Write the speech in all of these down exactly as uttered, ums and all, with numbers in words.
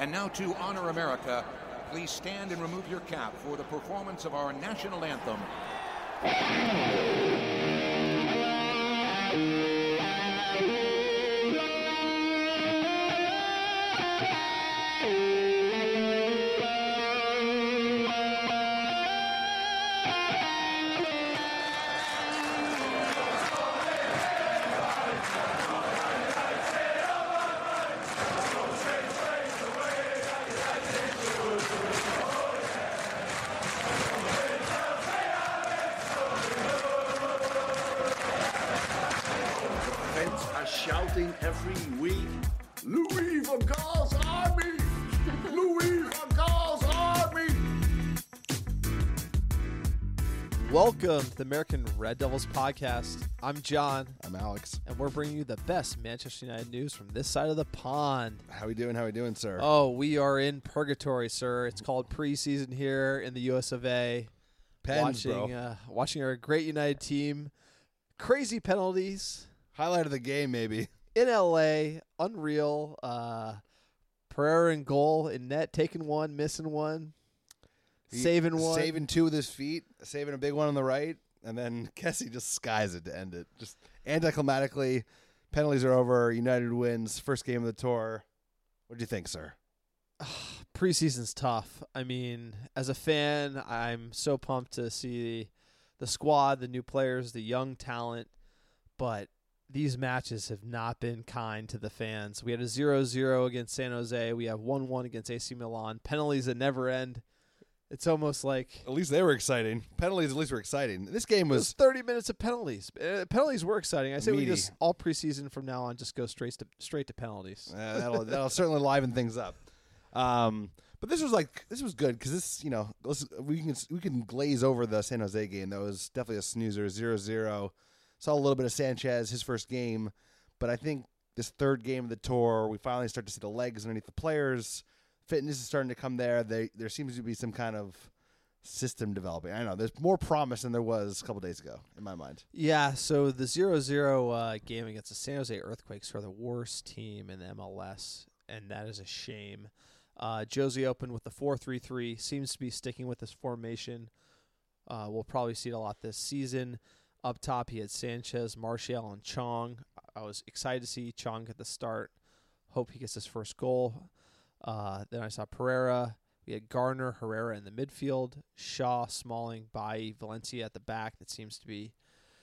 And now to honor America, please stand and remove your cap for the performance of our national anthem. Shouting every week, Louis van Gaal's Army! Louis van Gaal's Army! Welcome to the American Red Devils podcast. I'm John. I'm Alex. And we're bringing you the best Manchester United news from this side of the pond. How we doing? How we doing, sir? Oh, we are in purgatory, sir. It's called preseason here in the U S of A. Pens, watching, bro. Uh, watching our great United team. Crazy penalties. Highlight of the game, maybe. In L A, unreal. Uh, Pereira in goal, in net, taking one, missing one, He, saving one. Saving two with his feet, saving a big one on the right, and then Kessie just skies it to end it. Just anticlimactically, penalties are over, United wins, first game of the tour. What do you think, sir? Preseason's tough. I mean, as a fan, I'm so pumped to see the squad, the new players, the young talent, but these matches have not been kind to the fans. We had a zero zero against San Jose. We have one one against A C Milan. Penalties that never end. It's almost like... At least they were exciting. Penalties at least were exciting. This game It was was... thirty minutes of penalties. Uh, penalties were exciting. I say Meaty. we just, all preseason from now on, just go straight to straight to penalties. Uh, that'll, that'll certainly liven things up. Um, but this was like... This was good because this, you know, let's, we can we can glaze over the San Jose game. That was definitely a snoozer, zero zero. Saw a little bit of Sanchez, his first game, but I think this third game of the tour, we finally start to see the legs underneath the players. Fitness is starting to come there. They, there seems to be some kind of system developing. I don't know. There's more promise than there was a couple days ago, in my mind. Yeah, so the zero zero uh, game against the San Jose Earthquakes are the worst team in the M L S, and that is a shame. Uh, Josie opened with the four three three, seems to be sticking with this formation. Uh, we'll probably see it a lot this season. Up top, he had Sanchez, Martial, and Chong. I was excited to see Chong get the start. Hope he gets his first goal. Uh, then I saw Pereira. We had Gardner, Herrera in the midfield. Shaw, Smalling, Bailly, Valencia at the back. That seems to be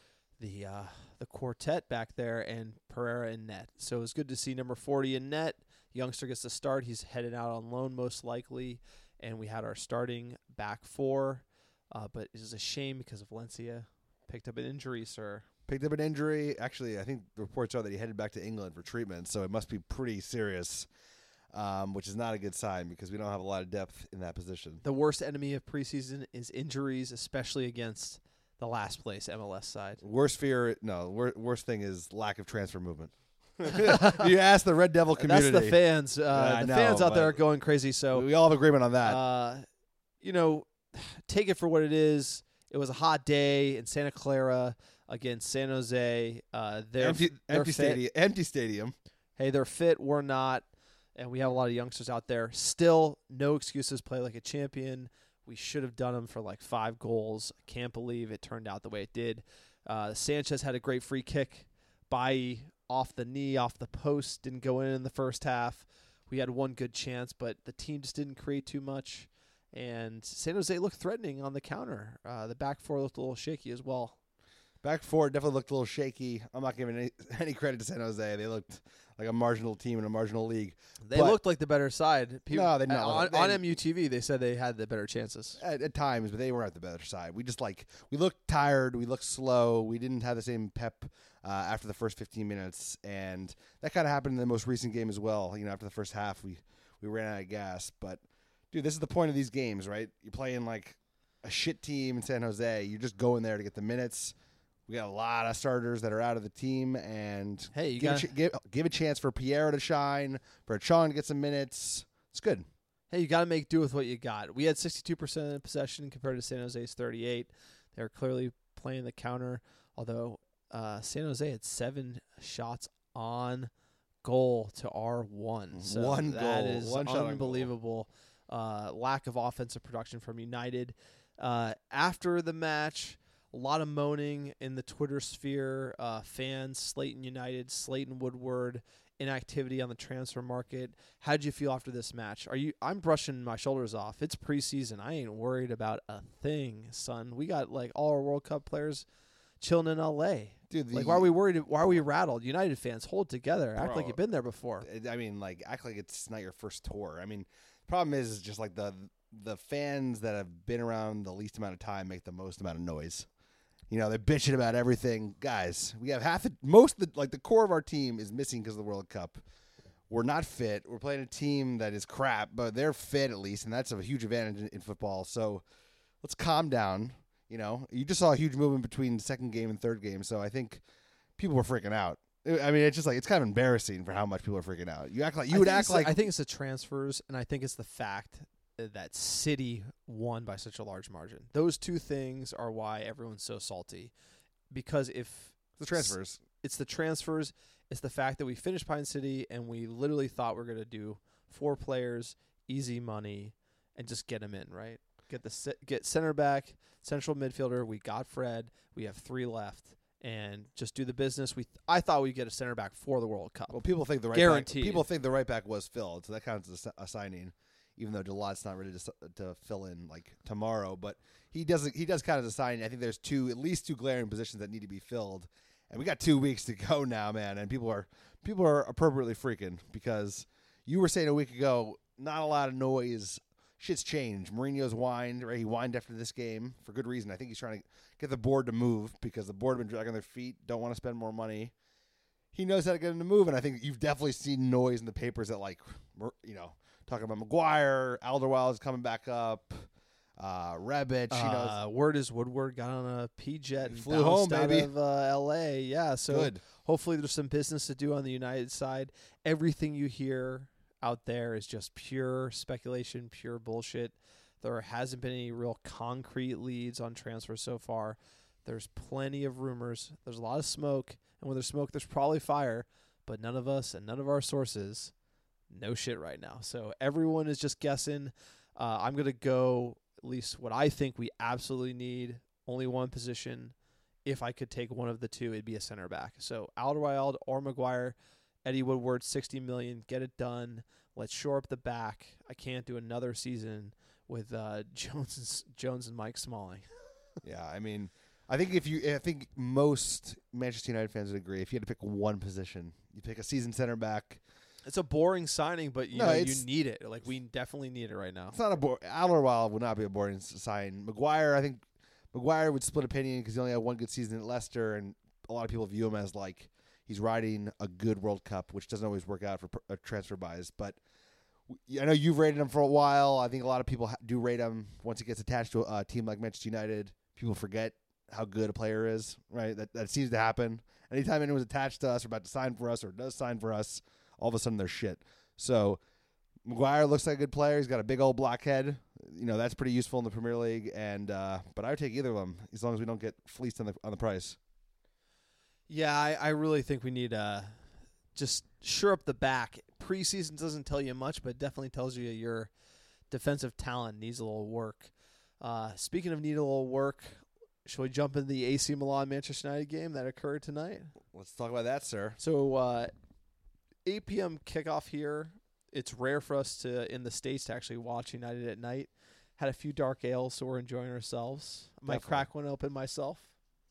the uh, the quartet back there, and Pereira in net. So it was good to see number forty in net. Youngster gets the start. He's headed out on loan most likely. And we had our starting back four. Uh, but it is a shame because of Valencia. Picked up an injury, sir. Picked up an injury. Actually, I think the reports are that he headed back to England for treatment, so it must be pretty serious, um, which is not a good sign because we don't have a lot of depth in that position. The worst enemy of preseason is injuries, especially against the last place M L S side. Worst fear, no, wor- worst thing is lack of transfer movement. You ask the Red Devil community. That's the fans. Uh, Yeah, I the know, fans out there are but going crazy. So we all have agreement on that. Uh, you know, take it for what it is. It was a hot day in Santa Clara against San Jose. Uh, they're, empty they're empty fit. stadium. Empty stadium. Hey, they're fit. We're not. And we have a lot of youngsters out there. Still, no excuses. Play like a champion. We should have done them for like five goals. I can't believe it turned out the way it did. Uh, Sanchez had a great free kick. Bailly off the knee, off the post. Didn't go in in the first half. We had one good chance, but the team just didn't create too much. And San Jose looked threatening on the counter. Uh, the back four looked a little shaky as well. Back four definitely looked a little shaky. I'm not giving any, any credit to San Jose. They looked like a marginal team in a marginal league. They But- looked like the better side. People, No, they no. on, They- on M U T V, they said they had the better chances. At, at times, but they were at the better side. We just like we looked tired. We looked slow. We didn't have the same pep uh, after the first fifteen minutes, and that kind of happened in the most recent game as well. You know, after the first half, we we ran out of gas. But dude, this is the point of these games, right? You're playing like a shit team in San Jose. You're just going there to get the minutes. We got a lot of starters that are out of the team, and Hey, you give, got a ch- give, give a chance for Pierre to shine, for Chong to get some minutes. It's good. Hey, you got to make do with what you got. We had sixty-two percent of possession compared to San Jose's thirty-eight. They were clearly playing the counter, although uh, San Jose had seven shots on goal to our one. So One that goal. is One shot on goal. unbelievable. Uh, lack of offensive production from United. Uh, after the match, a lot of moaning in the Twitter sphere. Uh, fans, Slayton United, Slayton Woodward, inactivity on the transfer market. How did you feel after this match? Are you? I'm brushing my shoulders off. It's preseason. I ain't worried about a thing, son. We got like all our World Cup players chilling in L A. Dude, the, Like, why are we worried? Why are we rattled? United fans, hold together. Act Bro, like you've been there before. I mean, like, act like it's not your first tour. I mean, the problem is, is just like the the fans that have been around the least amount of time make the most amount of noise. You know, they're bitching about everything. Guys, we have half the, most of the, like, the core of our team is missing because of the World Cup. We're not fit. We're playing a team that is crap, but they're fit at least, and that's a huge advantage in, in football. So let's calm down. You know, you just saw a huge movement between second game and third game, so I think people were freaking out. I mean, it's just like, it's kind of embarrassing for how much people are freaking out. You act like you I would think act it's the- like I think it's the transfers, and I think it's the fact that City won by such a large margin. Those two things are why everyone's so salty. Because if the transfers. it's the transfers, it's the fact that we finished Pine City and we literally thought we are going to do four players, easy money, and just get them in, right? Get the se- get center back, central midfielder. We got Fred. We have three left, and just do the business. We th- I thought we'd get a center back for the World Cup. Well, people think the right Guaranteed. back, people think the right back was filled, so that counts as a, a signing, even though Delot's not ready to s- to fill in like tomorrow. But he does he does count as a signing. I think there's two at least two glaring positions that need to be filled, and we got two weeks to go now, man. And people are people are appropriately freaking because you were saying a week ago, not a lot of noise. Shit's changed. Mourinho's whined, right? He whined after this game for good reason. I think he's trying to get the board to move because the board have been dragging their feet, don't want to spend more money. He knows how to get them to move, and I think you've definitely seen noise in the papers that, like, you know, talking about Maguire, Alderweireld is coming back up, uh, Rebic, you know. Uh, word is Woodward got on a P jet and Flew bounced home, out baby. of uh, L A. Yeah, so Good. hopefully there's some business to do on the United side. Everything you hear out there is just pure speculation, pure bullshit. There hasn't been any real concrete leads on transfers so far. There's plenty of rumors. There's a lot of smoke, and when there's smoke, there's probably fire. But none of us and none of our sources know shit right now. So everyone is just guessing. Uh, I'm gonna go at least what I think we absolutely need. Only one position. If I could take one of the two, it'd be a center back. So Alderweireld or Maguire. Eddie Woodward, sixty million dollars. Get it done. Let's shore up the back. I can't do another season with uh, Jones and, Jones and Mike Smalling. Yeah, I mean, I think if you, I think most Manchester United fans would agree. If you had to pick one position, you pick a seasoned center back. It's a boring signing, but you No, know you it's- need it. Like we definitely need it right now. It's not a bo- Alderweireld would not be a boring s- sign. Maguire, I think Maguire would split opinion because he only had one good season at Leicester, and a lot of people view him as like he's riding a good World Cup, which doesn't always work out for pr- uh, transfer buys. But w- I know you've rated him for a while. I think a lot of people ha- do rate him once he gets attached to a, a team like Manchester United. People forget how good a player is, right? That that seems to happen. Anytime anyone's attached to us or about to sign for us or does sign for us, all of a sudden they're shit. So Maguire looks like a good player. He's got a big old black head. You know, that's pretty useful in the Premier League. And uh, but I would take either of them as long as we don't get fleeced on the on the price. Yeah, I, I really think we need uh just shore up the back. Preseason doesn't tell you much, but it definitely tells you your defensive talent needs a little work. Uh, speaking of need a little work, shall we jump into the A C Milan Manchester United game that occurred tonight? Let's talk about that, sir. So uh, eight p.m. kickoff here. It's rare for us to in the States to actually watch United at night. Had a few dark ales, so we're enjoying ourselves. Might Definitely. crack one open myself.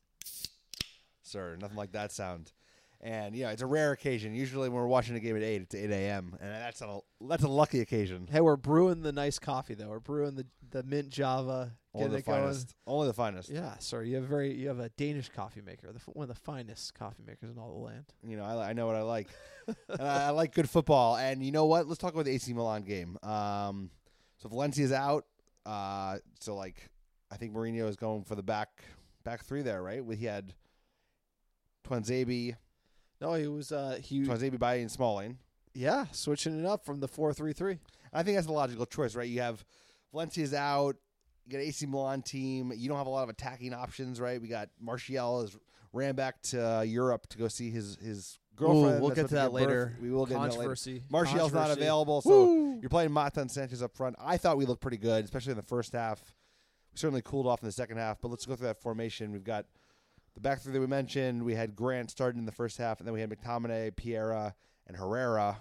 Sir, nothing like that sound. And yeah, it's a rare occasion. Usually when we're watching a game at eight, it's eight a.m. and that's a that's a lucky occasion. Hey, we're brewing the nice coffee though. We're brewing the, the mint Java. Only Getting the it going. finest. Only the finest. Yeah, sir. You have very you have a Danish coffee maker, the, f- one of the finest coffee makers in all the land. You know, I, I know what I like. and I, I like good football. And you know what? Let's talk about the A C Milan game. Um, so Valencia's out. Uh, so like, I think Mourinho is going for the back back three there, right? He had Twanzebe, No, he was uh he Twanzebe, Bailly, and Smalling. yeah switching it up from the four three three. I think that's the logical choice, right? You have Valencia's out. You got an A C Milan team. You don't have a lot of attacking options, right? We got Martial has ran back to Europe to go see his his girlfriend. we'll that's get about to that give birth. later. We will get into that later. Controversy. Martial's not Controversy. available, so Woo! you're playing Mata and Sanchez up front. I thought we looked pretty good, especially in the first half. We certainly cooled off in the second half, but let's go through that formation. We've got the back three that we mentioned. We had Grant starting in the first half, and then we had McTominay, Piera, and Herrera,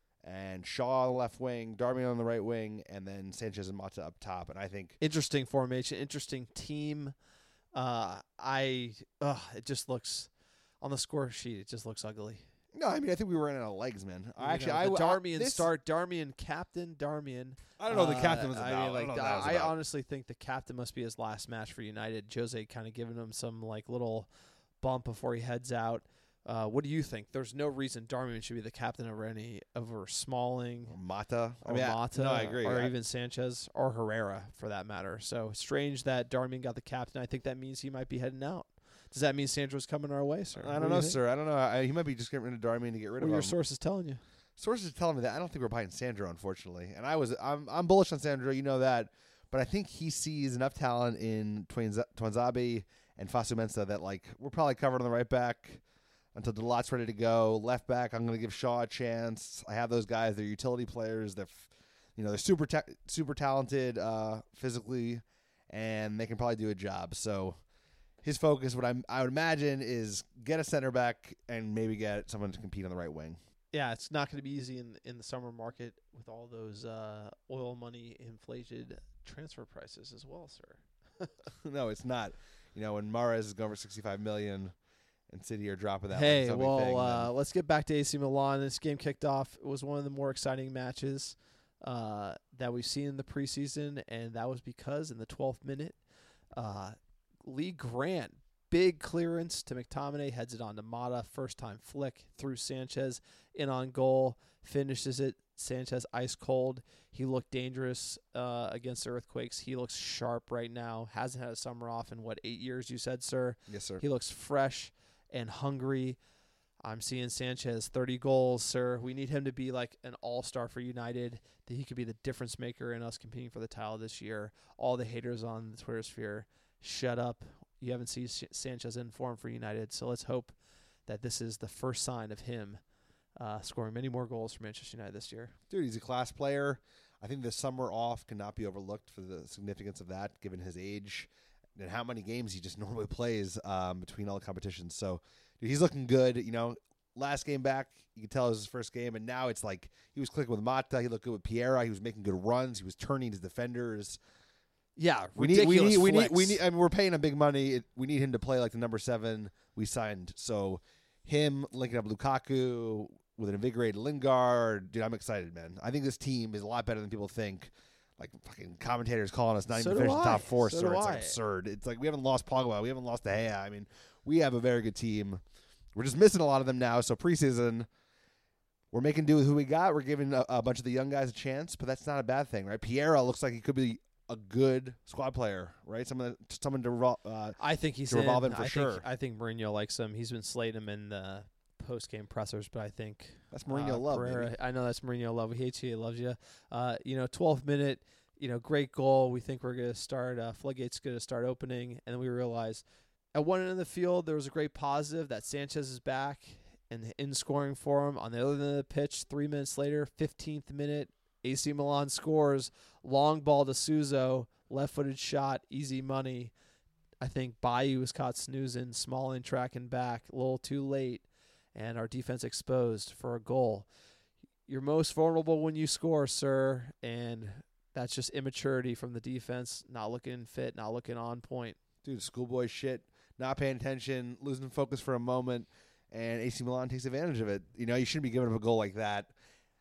and Shaw on the left wing, Darmian on the right wing, and then Sanchez and Mata up top. And I think Interesting formation, interesting team. Uh, I, ugh, it just looks, on the score sheet, it just looks ugly. no, I mean I think we were in our legs, man. I You actually, know, I the I- Darmian this- start, Darmian captain, Darmian. I don't know what the Uh, captain was I about. mean, like, I, don't know what the- that was I about. honestly think the captain must be his last match for United. Jose kind of giving him some like little bump before he heads out. Uh, what do you think? There's no reason Darmian should be the captain over any over Smalling Mata. I or mean, I- Mata, no, I agree. or I- even Sanchez or Herrera for that matter. So strange that Darmian got the captain. I think that means he might be heading out. Does that mean Sandra's coming our way, sir? I What don't do know, you think? sir. I don't know. I, he might be just getting rid of Darmian to get rid What of are your him. sources telling you? Sources are telling me that. I don't think we're buying Sandro, unfortunately. And I was, I'm, I'm bullish on Sandro. You know that. But I think he sees enough talent in Twanza- Twanzabi and Fasu Mensah that like we're probably covered on the right back until Delot's ready to go. Left back, I'm going to give Shaw a chance. I have those guys. They're utility players. They're, f- you know, they're super, ta- super talented uh, physically, and they can probably do a job. So his focus, what I'm, I would imagine, is get a center back and maybe get someone to compete on the right wing. Yeah, it's not going to be easy in in the summer market with all those uh, oil money inflated transfer prices as well, sir. No, it's not. You know, when Mahrez is going for sixty-five million dollars and City are dropping that. Hey, like it's no big well, thing, uh, then- let's get back to A C Milan. This game kicked off. It was one of the more exciting matches uh, that we've seen in the preseason, and that was because in the twelfth minute, uh, Lee Grant, big clearance to McTominay, heads it on to Mata, first time flick through Sanchez, in on goal, finishes it. Sanchez ice cold. He looked dangerous uh, against the Earthquakes. He looks sharp right now. Hasn't had a summer off in, what, eight years, you said, sir? yes, sir. He looks fresh and hungry. I'm seeing Sanchez, thirty goals, sir. We need him to be like an all-star for United, that he could be the difference maker in us competing for the title this year. All the haters on the Twitter sphere, shut up. You haven't seen Sanchez in form for United, so let's hope that this is the first sign of him uh, scoring many more goals for Manchester United this year. Dude, he's a class player. I think the summer off cannot be overlooked for the significance of that, given his age and how many games he just normally plays um, between all the competitions. So, dude, he's looking good. You know, last game back, you could tell it was his first game, and now it's like he was clicking with Mata. He looked good with Piera. He was making good runs. He was turning his defenders. Yeah, We need, we ridiculous need, we need, we flicks. need. I mean, we're paying him big money. It, we need him to play like the number seven we signed. So, him linking up Lukaku with an invigorated Lingard, dude, I'm excited, man. I think this team is a lot better than people think. Like fucking commentators calling us not So even do finishing I. top four, So sir. do It's I. like absurd. It's like we haven't lost Pogba, we haven't lost De Gea. I mean, we have a very good team. We're just missing a lot of them now. So preseason, we're making do with who we got. We're giving a, a bunch of the young guys a chance, but that's not a bad thing, right? Piera looks like he could be a good squad player, right? Someone, that, someone to revol- uh, I think he's to revolve in in. for I sure. Think, I think Mourinho likes him. He's been slating him in the post-game pressers, but I think that's Mourinho uh, love. Pereira- baby. I know that's Mourinho love. He hates you. He loves you. Uh, you know, twelfth minute, you know, great goal. We think we're going to start, uh, floodgates going to start opening. And then we realize at one end of the field, there was a great positive that Sanchez is back and in scoring form. On the other end of the pitch, three minutes later, fifteenth minute, A C Milan scores. Long ball to Suso, left-footed shot, easy money. I think Bailly was caught snoozing, Smalling tracking back, a little too late, and our defense exposed for a goal. You're most vulnerable when you score, sir, and that's just immaturity from the defense, not looking fit, not looking on point. Dude, schoolboy shit, not paying attention, losing focus for a moment, and A C Milan takes advantage of it. You know, you shouldn't be giving up a goal like that.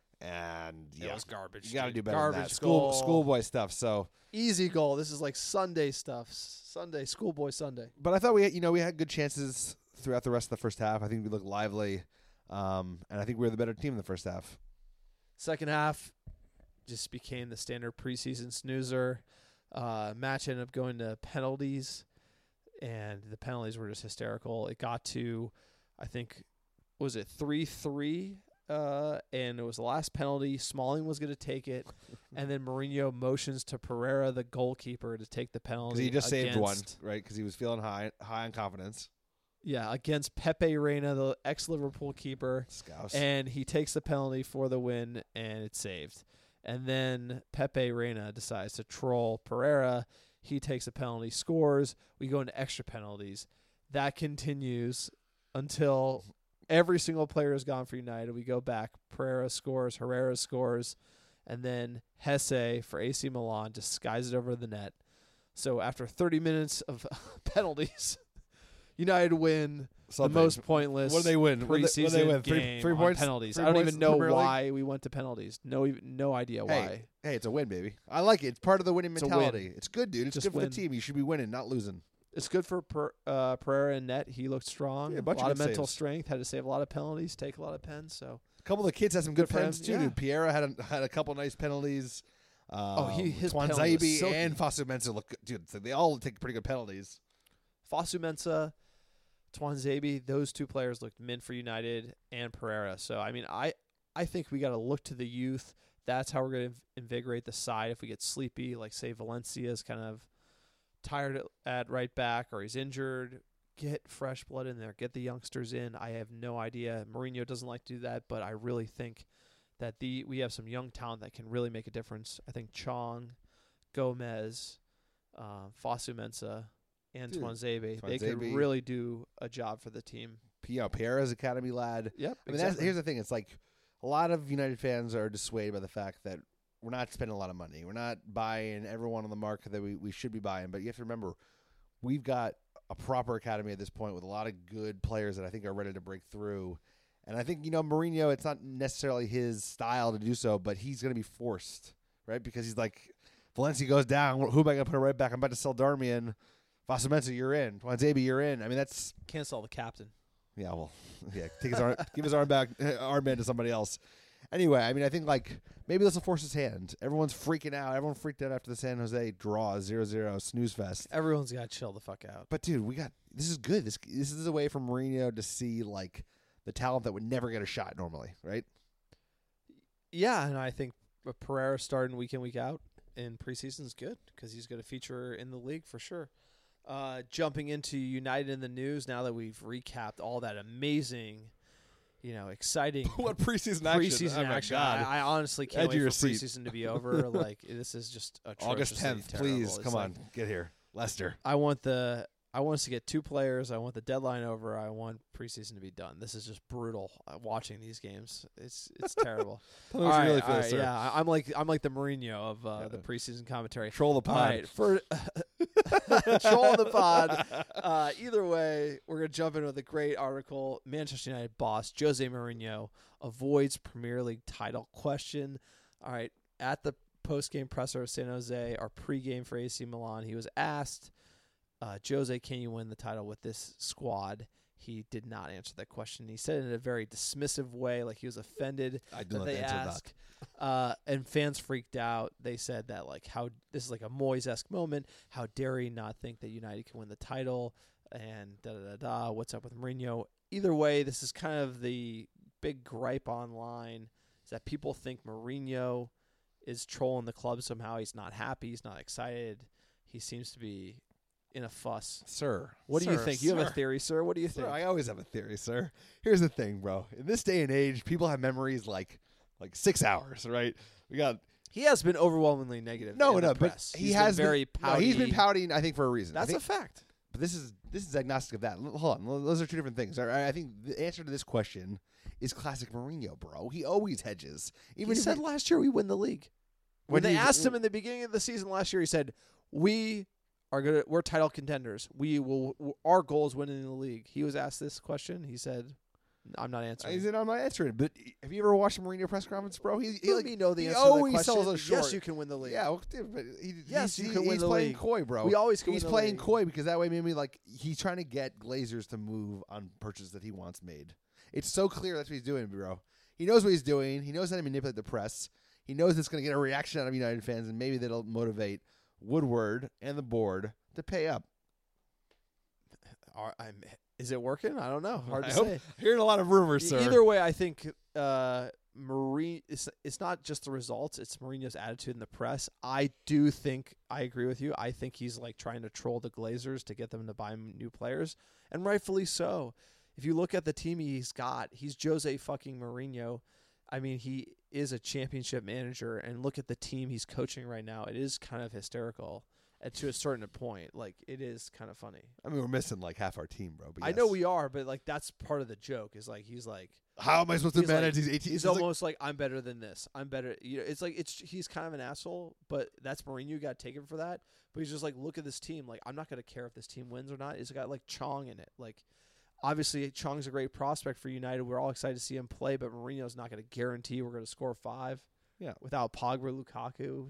And yeah, It was garbage. you got to do dude. better Garbage than that. School, goal. schoolboy stuff. So, Easy goal. This is like Sunday stuff. Sunday, schoolboy Sunday. but I thought we, had, you know, we had good chances throughout the rest of the first half. I think we looked lively, um, and I think we were the better team in the first half. Second half just became the standard preseason snoozer. Uh, match ended up going to penalties, and the penalties were just hysterical. It got to, I think, was it three three? Uh, and it was the last penalty. Smalling was going to take it, and then Mourinho motions to Pereira, the goalkeeper, to take the penalty. Because he just saved one, against- right? Because he was feeling high, high on confidence. Yeah, against Pepe Reina, the ex-Liverpool keeper. Scouse. And he takes the penalty for the win, and it's saved. And then Pepe Reina decides to troll Pereira. He takes a penalty, scores. We go into extra penalties. That continues until every single player is gone for United. We go back. Pereira scores. Herrera scores. And then Hesse for A C Milan just skies it over the net. So after thirty minutes of penalties, United win Something. the most pointless What do they win? What do they- preseason what do they win? Three- game three on points? penalties. Three I don't points even know Premier League? why we went to penalties. No, even no idea Hey, why. hey, it's a win, baby. I like it. It's part of the winning It's a win. mentality. It's good, dude. It's Just good for win. the team. You should be winning, not losing. It's good for per, uh, Pereira and net. He looked strong. Yeah, a a bunch of lot of good mental saves. strength. Had to save a lot of penalties, take a lot of pens. So A couple of the kids had some good Good for him, pens too, yeah. dude. Pierre had a, had a couple nice penalties. Um, Oh, he- his penalty was Twanzebe silky. and Fosu Mensah look good. Dude, so they all take pretty good penalties. Fosu Mensah, Twanzebe, those two players looked mint for United and Pereira. So I mean, I I think we got to look to the youth. That's how we're going to invigorate the side. If we get sleepy, like say Valencia's kind of tired at, at right back or he's injured, get fresh blood in there. Get the youngsters in. I have no idea. Mourinho doesn't like to do that, but I really think that the we have some young talent that can really make a difference. I think Chong, Gomez, uh, Fosu Mensah, and Dude, Twanzebe, they could Twanzebe. really do a job for the team. You know, Pierre's academy lad. Yep. I mean, that's, here's the thing. It's like a lot of United fans are dissuaded by the fact that we're not spending a lot of money. We're not buying everyone on the market that we, we should be buying. But you have to remember, we've got a proper academy at this point with a lot of good players that I think are ready to break through. And I think, you know, Mourinho, it's not necessarily his style to do so, but he's going to be forced, right? Because he's like, Valencia goes down. Who am I going to put right back? I'm about to sell Darmian. Fosu Mensah, you're in. Twanzebe, you're in. I mean, that's... Can't sell the captain. Yeah, well, yeah, take his arm, give his arm back, armband to somebody else. Anyway, I mean, I think like maybe this will force his hand. Everyone's freaking out. Everyone freaked out after the San Jose draw, zero zero snooze fest. Everyone's got to chill the fuck out. But dude, we got this is good. This this is a way for Mourinho to see like the talent that would never get a shot normally, right? Yeah, and I think Pereira starting week in, week out in preseason is good because he's going to feature in the league for sure. Uh, jumping into United in the news now that we've recapped all that amazing, you know, exciting What preseason action? preseason Oh my action. God. I, I honestly can't Edge wait of for your seat. preseason to be over. Like this is just August atrociously tenth, terrible. please It's come like, on, get here, Leicester. I want the I want us to get two players. I want the deadline over. I want preseason to be done. This is just brutal. Uh, watching these games, it's it's terrible. Tell me All what you right, really feel, all right, sir. yeah, I- I'm like I'm like the Mourinho of uh, Yeah. the preseason commentary. Troll the All pod. right, for troll the pod. Uh, either way, we're gonna jump in with a great article. Manchester United boss Jose Mourinho avoids Premier League title question. All right, at the post-game presser of San Jose, our pre-game for A C Milan, he was asked, uh, "Jose, can you win the title with this squad?" He did not answer that question. He said it in a very dismissive way, like he was offended I do that not they answer that. asked. Uh, and fans freaked out. They said that like how this is like a Moyes-esque moment. How dare he not think that United can win the title? And da da da da. What's up with Mourinho? Either way, this is kind of the big gripe online is that people think Mourinho is trolling the club somehow. He's not happy. He's not excited. He seems to be in a fuss. Sir, What do you sir, think? You have sir. a theory, sir? What do you Sir, think? I always have a theory, sir. Here's the thing, bro. In this day and age, people have memories like like six hours, right? We got He has been overwhelmingly negative. no, in no, the but press. he He's has been very been, no, pouty. he's been pouting, I think, for a reason. I That's think- a fact. But this is this is agnostic of that. L- Hold on, those are two different things. All right, I think the answer to this question is classic Mourinho, bro. He always hedges. Even He if said we- last year we win the league. When When they he- asked him in the beginning of the season last year, he said, "We are gonna, we're title contenders. We will. Our goal is winning the league." He was asked this question. He said, "I'm not I answering." said I'm not answering. But have you ever watched a Mourinho press conference, bro? He, he Let like, me know the he answer to the always question. sells us short. Yes, you can win the league. Yeah, well, dude, but he, Yes, he's, you can he- win he's the playing league. coy, bro. We always can he's win the playing league. coy because that way maybe like he's trying to get Glazers to move on purchases that he wants made. It's so clear that's what he's doing, bro. He knows what he's doing. He knows how to manipulate the press. He knows it's going to get a reaction out of United fans, and maybe that'll motivate Woodward and the board to pay up. Are, I'm, is it working? I don't know. Hard to I hope- say. Hearing a lot of rumors, E- sir. Either way, I think uh, Mourinho, it's, it's not just the results, it's Mourinho's attitude in the press. I do think, I agree with you, I think he's like trying to troll the Glazers to get them to buy new players, and rightfully so. If you look at the team he's got, he's Jose fucking Mourinho. I mean, he is a championship manager, and look at the team he's coaching right now. It is kind of hysterical. And to a certain point, like, it is kind of funny. I mean, we're missing like half our team, bro. But I yes. know we are, but like that's part of the joke. Is like he's like, how am I supposed to he's manage like, these eighteen? He's it's almost like, like I'm better than this. I'm better. You know, it's like it's he's kind of an asshole, but that's Mourinho. You got to take him for that. But he's just like, look at this team. Like, I'm not gonna care if this team wins or not. It's got like Chong in it. Like, obviously Chong's a great prospect for United. We're all excited to see him play, but Mourinho's not gonna guarantee we're gonna score five. Yeah, without Pogba, Lukaku.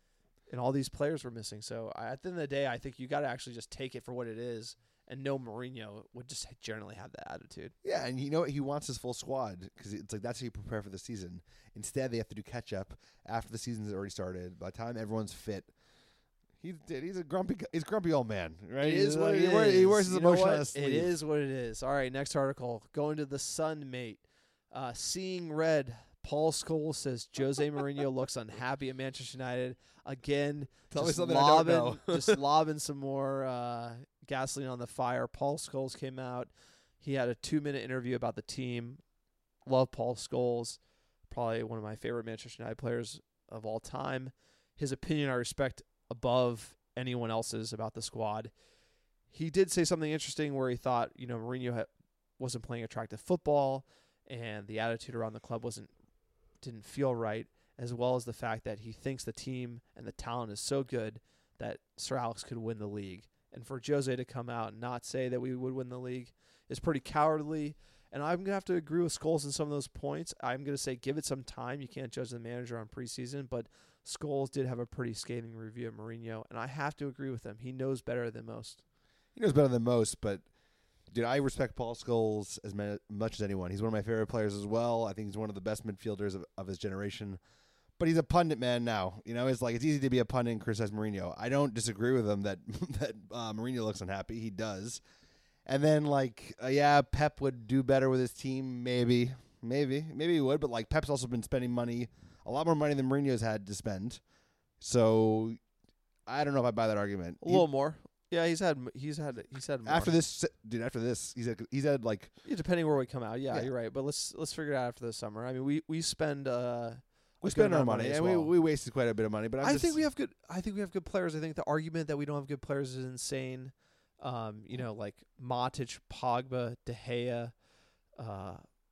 And all these players were missing. So I, at the end of the day, I think you got to actually just take it for what it is. And no, Mourinho would just generally have that attitude. Yeah, and you know what? He wants his full squad because it's like that's how you prepare for the season. Instead, they have to do catch up after the season's already started. By the time everyone's fit, he's he's a grumpy he's a grumpy old man, right? It is what he it wears, is. He wears his You know emotion on what? his sleeve. It is what it is. All right, next article. Going to the Sun, mate. Uh, seeing red. Paul Scholes says Jose Mourinho looks unhappy at Manchester United. Again, Tell me just something I don't lobbing, know. just lobbing some more uh, gasoline on the fire. Paul Scholes came out. He had a two-minute interview about the team. Love Paul Scholes. Probably one of my favorite Manchester United players of all time. His opinion I respect above anyone else's about the squad. He did say something interesting where he thought, you know, Mourinho ha- wasn't playing attractive football and the attitude around the club wasn't didn't feel right, as well as the fact that he thinks the team and the talent is so good that Sir Alex could win the league. And for Jose to come out and not say that we would win the league is pretty cowardly. And I'm going to have to agree with Scholes in some of those points. I'm going to say give it some time. You can't judge the manager on preseason, but Scholes did have a pretty scathing review of Mourinho, and I have to agree with him. He knows better than most. He knows better than most, but dude, I respect Paul Scholes as ma- much as anyone. He's one of my favorite players as well. I think he's one of the best midfielders of, of his generation. But he's a pundit man now. You know, it's like it's easy to be a pundit and criticize Mourinho. I don't disagree with him that that uh, Mourinho looks unhappy. He does. And then, like, uh, yeah, Pep would do better with his team. Maybe, maybe, maybe he would. But like, Pep's also been spending money, a lot more money than Mourinho's had to spend. So I don't know if I buy that argument. A little he, more. Yeah, he's had he's had he's had more. After this, dude. After this, he's had he's had like yeah, depending where we come out. Yeah, yeah, you're right. But let's let's figure it out after the summer. I mean, we we spend uh we spend our money, money and well. we we wasted quite a bit of money. But I'm I just, think we have good. I think we have good players. I think the argument that we don't have good players is insane. Um, you know, like Matic, Pogba, De Gea, uh,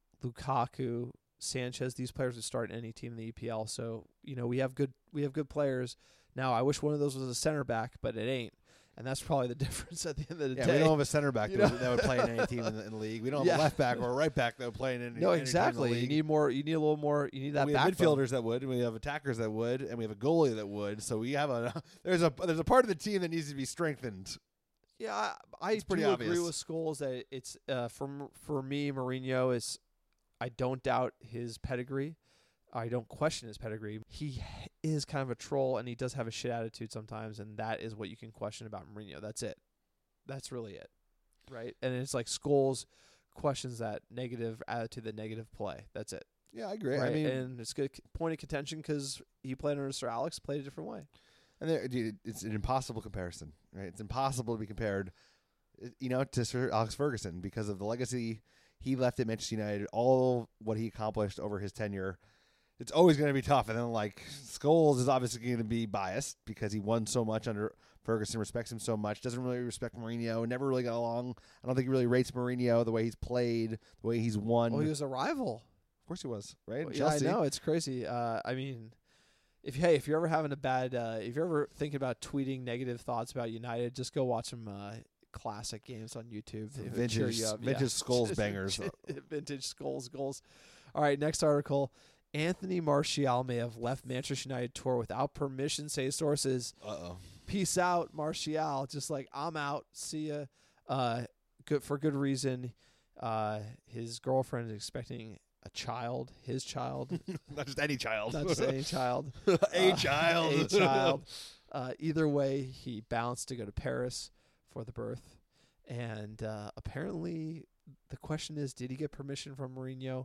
Lukaku, Sanchez. These players would start in any team in the E P L. So you know, we have good we have good players. Now, I wish one of those was a center back, but it ain't. And that's probably the difference at the end of the yeah, day. we don't have a center back You that, know? would, that would play in any team in the, in the league. We don't have Yeah. a left back or a right back that would play in any. No, any exactly. Team in You the league. need more. You need a little more. You need that we have backbone. midfielders that would, and we have attackers that would, and we have a goalie that would. So we have a there's a there's a part of the team that needs to be strengthened. Yeah, I, I It's pretty do obvious. agree with Scholes that it's uh, for for me, Mourinho is. I don't doubt his pedigree. I don't question his pedigree. He is kind of a troll, and he does have a shit attitude sometimes, and that is what you can question about Mourinho. That's it. That's really it, right? And it's like Scholes questions that negative attitude, the negative play. That's it. Yeah, I agree. Right? I mean, and it's a good point of contention because he played under Sir Alex, played a different way. and there, dude, it's an impossible comparison, right? It's impossible to be compared, you know, to Sir Alex Ferguson because of the legacy he left at Manchester United, all what he accomplished over his tenure. It's always going to be tough. And then, like, Scholes is obviously going to be biased because he won so much under Ferguson, respects him so much, doesn't really respect Mourinho, never really got along. I don't think he really rates Mourinho, the way he's played, the way he's won. Well, he was a rival. Of course he was, right? Well, yeah, I Chelsea. know. It's crazy. Uh, I mean, if hey, if you're ever having a bad, uh, if you're ever thinking about tweeting negative thoughts about United, just go watch some uh, classic games on YouTube. They would cheer Vintage, you up. vintage Yeah. Scholes bangers. Vintage Scholes goals. All right, next article. Anthony Martial may have left Manchester United tour without permission, say sources. Uh-oh. Peace out, Martial. Just like, I'm out. See ya. Uh, good for good reason. Uh, his girlfriend is expecting a child. His child. Not just any child. Not just any child. a Uh, child. A child. Uh, either way, he bounced to go to Paris for the birth. And uh, apparently, the question is, did he get permission from Mourinho?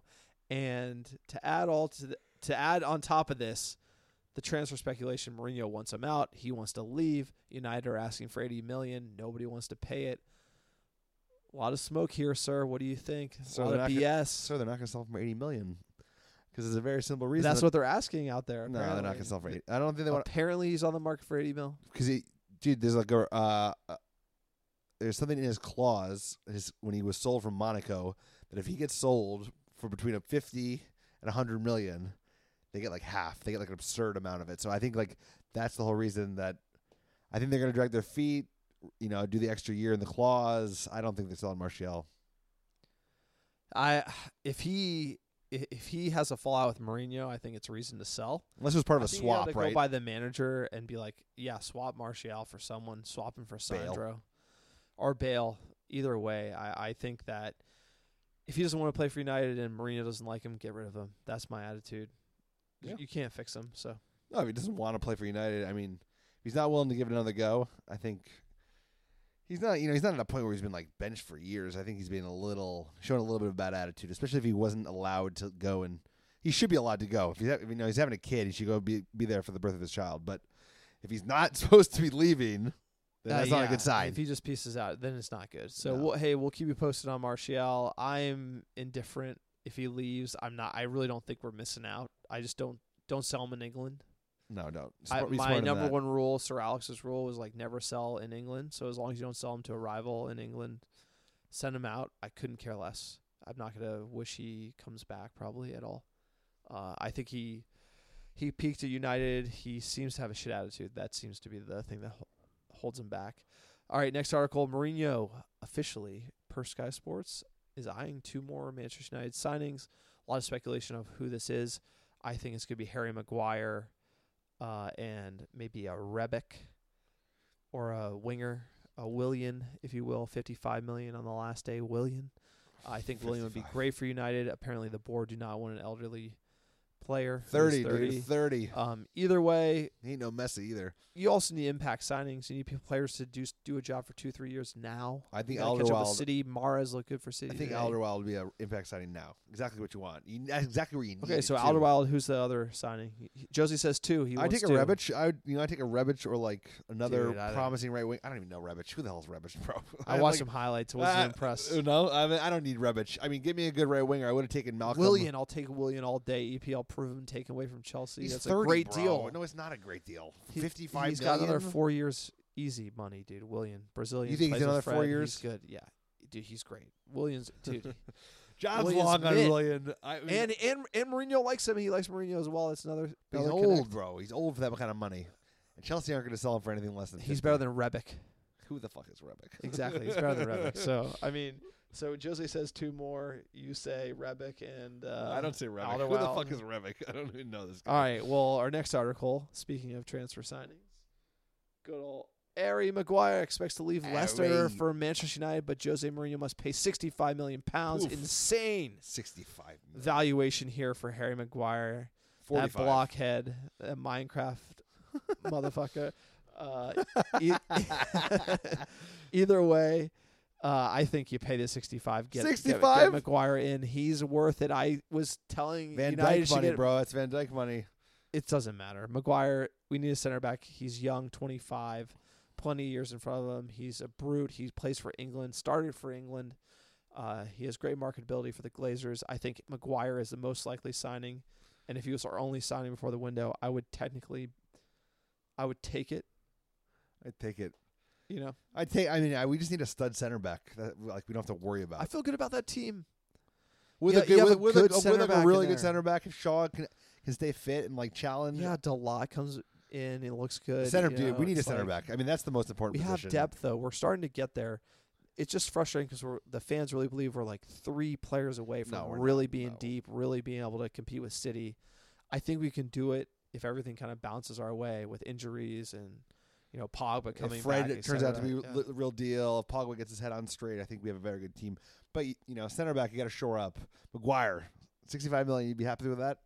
And to add all to the, to add on top of this, the transfer speculation, Mourinho wants him out. He wants to leave. United are asking for eighty million dollars. Nobody wants to pay it. A lot of smoke here, sir. What do you think? So a lot they're of not B gonna- S. So they're not going to sell him for eighty million dollars. Because there's a very simple reason. That's that- what they're asking out there. No, they're not apparently. going to sell for eighty. I don't think they want. Apparently, he's on the market for eighty mil. Because he, dude, there's like a uh, uh, there's something in his clause his when he was sold from Monaco that if he gets sold for between a fifty and a hundred million, they get like half. They get like an absurd amount of it. So I think like that's the whole reason that I think they're going to drag their feet. You know, do the extra year in the clause. I don't think they're selling Martial. I if he if he has a fallout with Mourinho, I think it's a reason to sell. Unless it was part I of a think you gotta swap, go right? by the manager and be like, yeah, swap Martial for someone, swap him for Sandro or Bale. Either way, I, I think that if he doesn't want to play for United and Mourinho doesn't like him, get rid of him. That's my attitude. Yeah. You can't fix him. So No, if he doesn't want to play for United, I mean, if he's not willing to give it another go, I think he's not, you know, he's not at a point where he's been like benched for years. I think he's been a little, showing a little bit of bad attitude, especially if he wasn't allowed to go. And he should be allowed to go. If he's, if, you know, he's having a kid, he should go be be there for the birth of his child. But if he's not supposed to be leaving, then Uh, that's not yeah, a good sign. If he just pieces out, then it's not good. So No. we'll, hey, we'll keep you posted on Martial. I'm indifferent if he leaves. I'm not. I really don't think we're missing out. I just don't don't sell him in England. No, don't. I, Smart- be my smart in number that. one rule, Sir Alex's rule, was like never sell in England. So as long as you don't sell him to a rival in England, send him out. I couldn't care less. I'm not gonna wish he comes back probably at all. Uh, I think he he peaked at United. He seems to have a shit attitude. That seems to be the thing that ho- holds him back. All right, next article. Mourinho officially, per Sky Sports, is eyeing two more Manchester United signings. A lot of speculation of who this is. I think it's going to be Harry Maguire uh, and maybe a Rebic or a winger, a Willian, if you will, fifty-five million dollars on the last day. Willian. I think Willian would be fifty-five. great for United. Apparently the board do not want an elderly player. who's thirty, thirty. dude, thirty. Um, either way, He ain't no Messi either. you also need impact signings. You need p- players to do do a job for two, three years now. I think You gotta catch up with Alderweireld. City. Mahrez look good for City. I think today. Alderweireld would be an impact signing now. Exactly what you want. You, that's exactly where you need. Okay, it, so too. Alderweireld, who's the other signing? He- he- Josie says two. He I wants take a two. Rebic. I would, you know, I take a Rebic or like another Dude, I don't- promising right wing. I don't even know Rebic. Who the hell's Rebic, bro? I watched like, some highlights. Wasn't uh, impressed. uh, No, I mean I don't need Rebic. I mean, give me a good right winger. I would have taken Malcolm. Willian, I'll take Willian all day. E P L proven, taken away from Chelsea. He's That's thirty, a great bro. deal. No, it's not a great deal. He- Fifty-five. He's got another million? four years easy money, dude. Willian, Brazilian. You think he's plays with another four Fred. years? He's good. Yeah, dude, he's great. Williams, dude, John's Willian's long on mid. Willian. I mean, and and and Mourinho likes him. He likes Mourinho as well. It's another. he's another old, connect. bro. He's old for that kind of money. And Chelsea aren't going to sell him for anything less than. He's fifty. better than Rebic. Who the fuck is Rebic? Exactly, he's better than Rebic. So I mean, so Jose says two more. You say Rebic and uh, I don't say Rebic. Who the Alderweireld. fuck is Rebic? I don't even know this guy. All right. Well, our next article. Speaking of transfer signings, good old Harry Maguire expects to leave Leicester Harry. for Manchester United, but Jose Mourinho must pay sixty-five million pounds. Oof. Insane Sixty-five. million. valuation here for Harry Maguire. That Forty-five. blockhead, that Minecraft motherfucker. Uh, e- either way, uh, I think you pay the sixty-five. Get, get- Get, sixty-five? Maguire in. He's worth it. I was telling Van United Dyke should money, get- bro. It's Van Dyke money. It doesn't matter. Maguire, we need a center back. He's young, twenty-five, plenty of years in front of him. He's a brute. He plays for England, started for England. Uh, he has great marketability for the Glazers. I think Maguire is the most likely signing. And if he was our only signing before the window, I would technically, I would take it, I'd take it. you know. I take. I mean, I, we just need a stud center back that like we don't have to worry about. I feel good about that team. with yeah, a you good, have with, a with, good a, with center like back a in really there. good center back. If Shaw can can stay fit and like challenge. Yeah, Delot comes in. It looks good. center you dude. know, We need a it's center like- back. I mean, that's the most important We position. have depth, though. We're starting to get there. It's just frustrating because we're the fans really believe we're like three players away from No, we're really not. being No. deep, really being able to compete with City. I think we can do it if everything kind of bounces our way with injuries and, you know, Pogba coming If Fred back. et turns out to be cetera. the real deal, if Pogba gets his head on straight, I think we have a very good team. But you know, center back, you got to shore up. Maguire, sixty-five million. You'd be happy with that?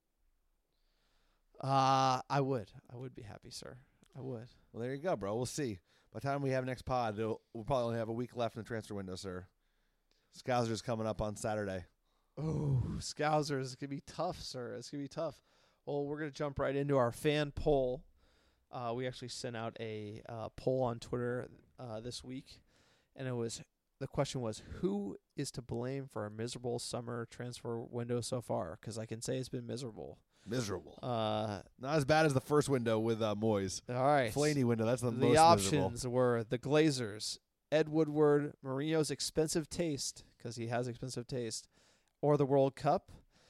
Uh, I would. I would be happy, sir. I would. Well, there you go, bro. We'll see. By the time we have next pod, it'll, we'll probably only have a week left in the transfer window, sir. Scousers coming up on Saturday. Oh, Scousers, it's going to be tough, sir. It's going to be tough. Well, we're going to jump right into our fan poll. Uh, we actually sent out a uh, poll on Twitter uh, this week, and it was the question was, who is to blame for a miserable summer transfer window so far? Because I can say it's been miserable. Miserable. Uh, Not as bad as the first window with uh, Moyes. all right. Flaney window, that's the, The most options miserable. were the Glazers, Ed Woodward, Mourinho's expensive taste, because he has expensive taste, or the World Cup.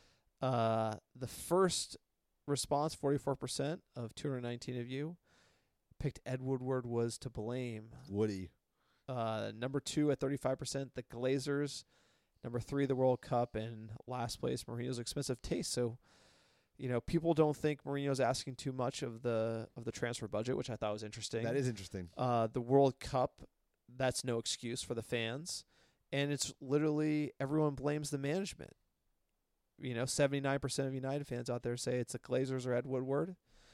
Uh, the first response, forty-four percent of two hundred nineteen of you, picked Ed Woodward was to blame. Woody. Uh, number two at thirty-five percent, the Glazers. Number three, the World Cup. And last place, Mourinho's expensive taste. So, you know, people don't think Mourinho's asking too much of the of the transfer budget, which I thought was interesting. That is interesting. Uh, the World Cup, that's no excuse for the fans. And it's literally everyone blames the management. You know, seventy-nine percent of United fans out there say it's the Glazers or Ed Woodward.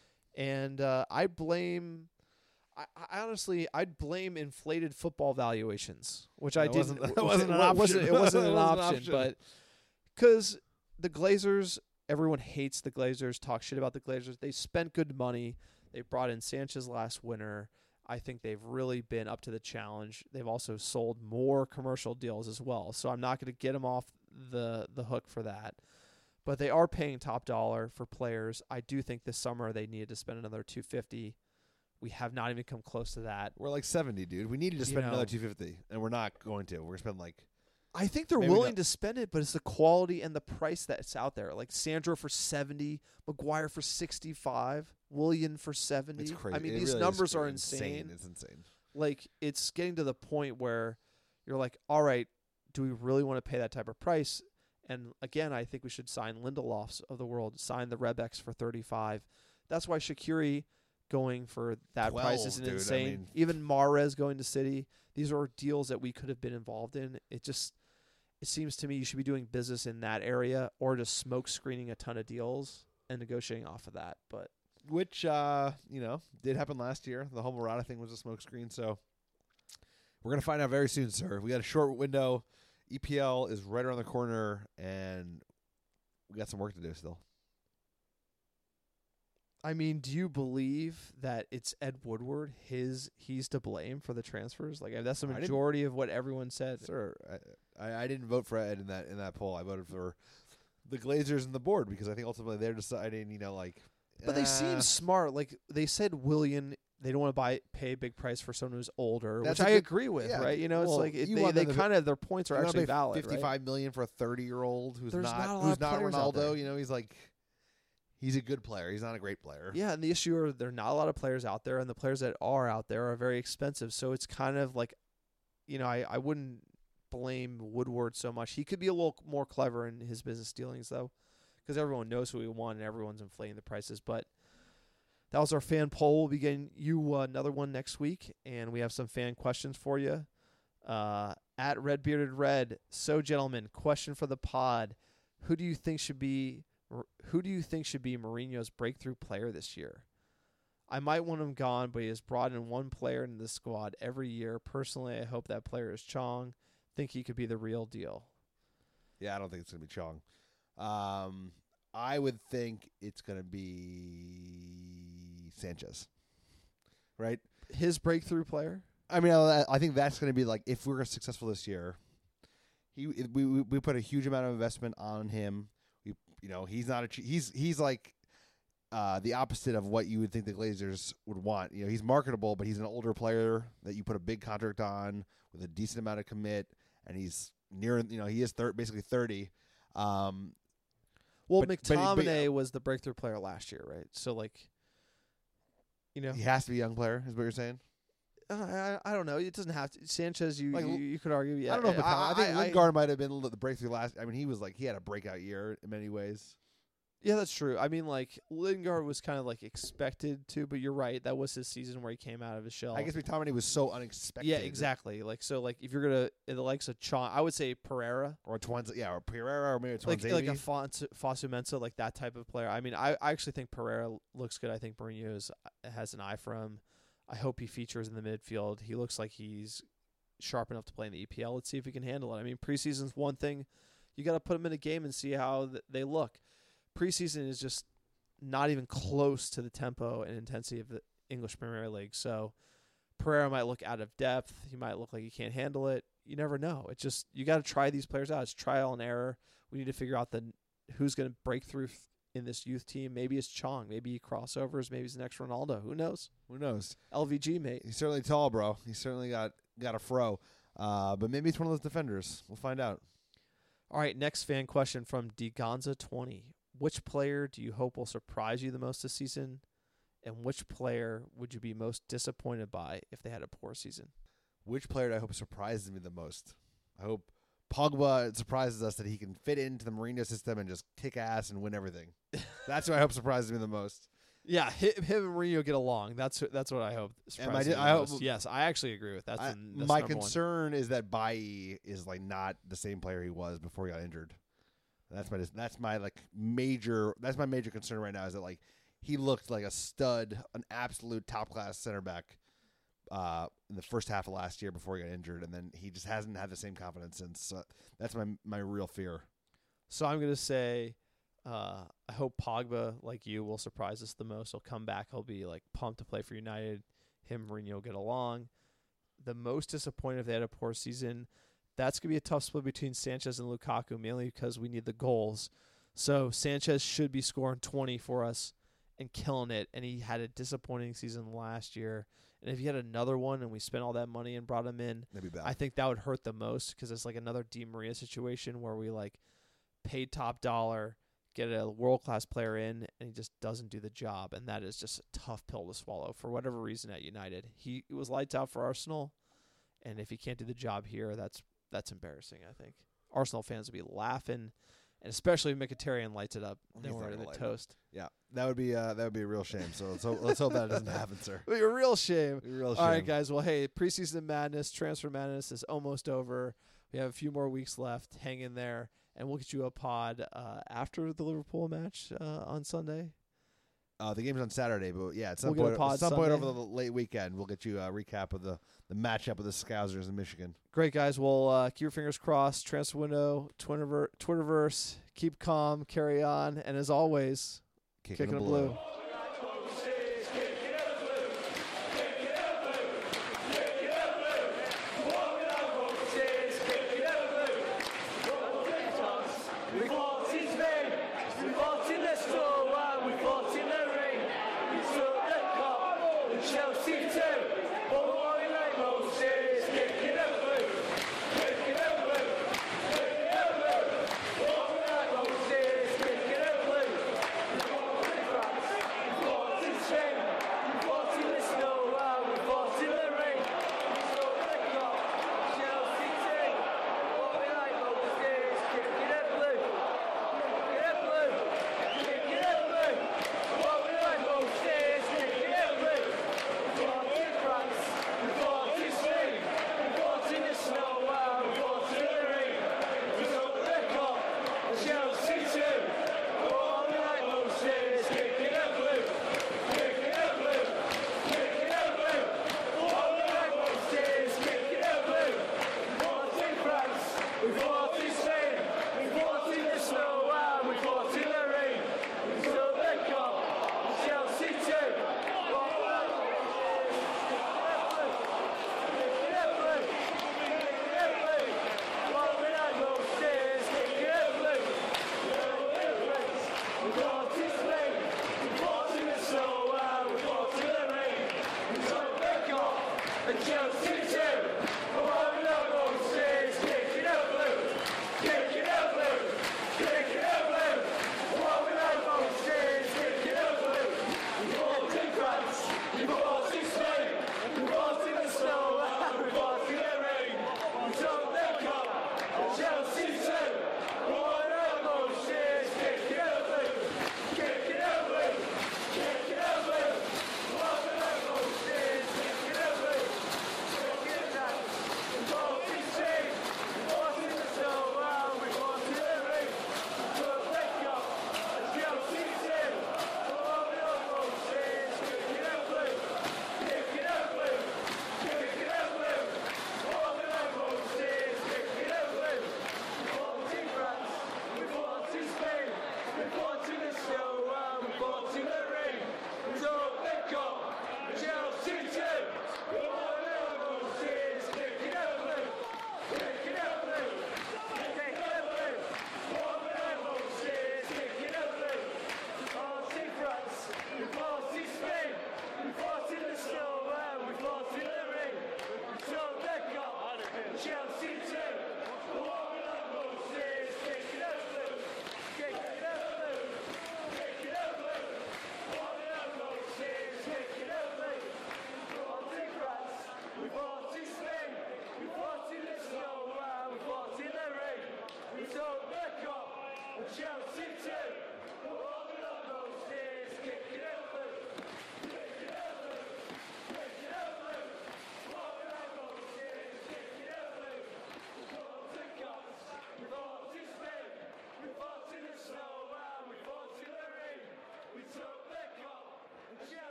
And uh, I blame, I, I honestly, I'd blame inflated football valuations, which I That didn't. wasn't- that wasn't an it option. Wasn't, it wasn't That an wasn't an option, option. but because the Glazers, everyone hates the Glazers, talk shit about the Glazers. They spent good money. They brought in Sanchez last winter. I think they've really been up to the challenge. They've also sold more commercial deals as well. So I'm not going to get them off the, the hook for that. But they are paying top dollar for players. I do think this summer they needed to spend another two hundred fifty dollars. We have not even come close to that. We're like seventy, dude. We needed to You spend know. another two hundred fifty, and we're not going to. We're going to spend like I think they're Maybe willing not. to spend it, but it's the quality and the price that's out there. Like Sandro for seventy, Maguire for sixty-five, Willian for seventy. it's crazy. I mean, It these really is numbers cra- are insane. It's insane. Like, it's getting to the point where you're like, all right, do we really want to pay that type of price? And again, I think we should sign Lindelofs of the world, sign the Rebecs for thirty-five. That's why Shaqiri going for that price twelve, isn't dude, I insane. mean- Even Mahrez going to City. These are deals that we could have been involved in. It just, it seems to me you should be doing business in that area or just smoke screening a ton of deals and negotiating off of that. But Which, uh, you know, did happen last year. The whole Murata thing was a smokescreen, so we're going to find out very soon, sir. We got a short window. E P L is right around the corner, and we got some work to do still. I mean, do you believe that it's Ed Woodward? His he's to blame for the transfers. Like that's the I didn't- majority of what everyone said. Sir, I, I, I didn't vote for Ed in that in that poll. I voted for the Glazers and the board because I think ultimately they're deciding, you know, like. But they uh, seem smart. Like they said, Willian. They don't want to buy pay a big price for someone who's older, That's which a I good- agree with. yeah, Right? You know, it's well, like it, you they, want they them to- kind of their points are you wanna actually pay valid. Right? Fifty-five million for a thirty-year-old who's There's not, not a lot who's of not players out there. Ronaldo. You know, he's like, he's a good player. He's not a great player. Yeah, and the issue are there are not a lot of players out there, and the players that are out there are very expensive. So it's kind of like, you know, I, I wouldn't blame Woodward so much. He could be a little more clever in his business dealings, though, because everyone knows who he won, and everyone's inflating the prices. But that was our fan poll. We'll be getting you uh, another one next week, and we have some fan questions for you. Uh, at Red Bearded Red, so gentlemen, question for the pod: Who do you think should be Who do you think should be Mourinho's breakthrough player this year? I might want him gone, but he has brought in one player into the squad every year. Personally, I hope that player is Chong. Think he could be the real deal. Yeah, I don't think it's gonna be Chong. Um, I would think it's gonna be Sanchez, right? His breakthrough player? I mean, I, I think that's gonna be like if we're successful this year. He we we, we put a huge amount of investment on him. We you know he's not a che- he's he's like uh, the opposite of what you would think the Glazers would want. You know, he's marketable, but he's an older player that you put a big contract on with a decent amount of commit, and he's near. You know, he is thir- basically thirty. Um, Well, But- but- but- McTominay was the breakthrough player last year, right? So, like, you know, He has to be a young player, is what you're saying? uh, I, I don't know. It doesn't have to. Sanchez, you Like, you, you could argue. Yeah, I don't know if McCown- I, think I- Lingard might have been the breakthrough last. I mean, he was like he had a breakout year in many ways. Yeah, that's true. I mean, like Lingard was kind of like expected to, but you're right. That was his season where he came out of his shell. I guess McTominay was so unexpected. Yeah, exactly. Like so, like if you're gonna in the likes of Chong, I would say Pereira, Or Twanza, yeah, or Pereira, or maybe like Twanzebe. like a Fons- Fosu Mensah, like that type of player. I mean, I, I actually think Pereira looks good. I think Mourinho is, has an eye for him. I hope he features in the midfield. He looks like he's sharp enough to play in the E P L. Let's see if he can handle it. I mean, preseason's one thing. you got to put them in a game and see how th- they look. Preseason is just not even close to the tempo and intensity of the English Premier League. So Pereira might look out of depth. He might look like he can't handle it. You never know. It's just you got to try these players out. It's trial and error. We need to figure out the who's going to break through in this youth team. Maybe it's Chong. Maybe he crossovers. Maybe he's the next Ronaldo. Who knows? Who knows? L V G, mate. He's certainly tall, bro. He's certainly got, got a fro. Uh, but maybe it's one of those defenders. We'll find out. All right, next fan question from Digonza twenty. Which player do you hope will surprise you the most this season? And which player would you be most disappointed by if they had a poor season? Which player do I hope surprises me the most? I hope Pogba surprises us that he can fit into the Mourinho system and just kick ass and win everything. That's what I hope surprises me the most. Yeah, him, him and Mourinho get along. That's that's what I hope. Am I surprises di- me the I hope- most. Yes, I actually agree with that. I, That's, that's my number one. concern is that Bailly is like not the same player he was before he got injured. That's my that's my like major that's my major concern right now is that like he looked like a stud, an absolute top class center back uh, in the first half of last year before he got injured, and then he just hasn't had the same confidence since. So that's my my real fear. So I'm gonna say, uh, I hope Pogba, like you, will surprise us the most. He'll come back. He'll be like pumped to play for United. Him, Mourinho will get along. The most disappointed if they had a poor season. That's going to be a tough split between Sanchez and Lukaku, mainly because we need the goals. So Sanchez should be scoring twenty for us and killing it, and he had a disappointing season last year. And if he had another one and we spent all that money and brought him in, That'd be bad. I think that would hurt the most because it's like another Di Maria situation where we like paid top dollar, get a world-class player in, and he just doesn't do the job. And that is just a tough pill to swallow for whatever reason at United. He was lights out for Arsenal, and if he can't do the job here, that's That's embarrassing, I think. Arsenal fans would be laughing, and especially if Mkhitaryan lights it up. Then He's we're not in gonna the light it toast. Yeah, that would be uh, that would be a real shame. So let's hope, let's hope that doesn't happen, sir. It'd be a real shame. A real All shame. right, guys. Well, hey, preseason madness, transfer madness is almost over. We have a few more weeks left. Hang in there, and we'll get you a pod uh, after the Liverpool match uh, on Sunday. Uh, the game's on Saturday, but yeah, at some We'll get a point, pod at some point Sunday. over the late weekend, we'll get you a recap of the, the matchup of the Scousers in Michigan. Great, guys. Well, uh, keep your fingers crossed. Transfer window, Twitterver- Twitterverse. Keep calm, carry on, and as always, Kicking kicking a a blue. blue. We fought in Spain, we fought in the store, we fought in the ring. We took the cup, and Chelsea too. But what we like most is kicking a blue, kicking a blue, kicking a blue. What we like most is kicking a blue. We fought in France, we fought in Spain, we fought in the snow, we fought in the rain. We took the cup, Chelsea too. What we like most is kicking a blue. We fought in Spain, we fought in the snow, and we fought in the rain. We took the cup, Chelsea too. What we like most is kicking a blue, kicking a blue. What we like most is kicking a blue. We fought in Spain, we fought in the snow, and we fought in the rain. We took the cup, Chelsea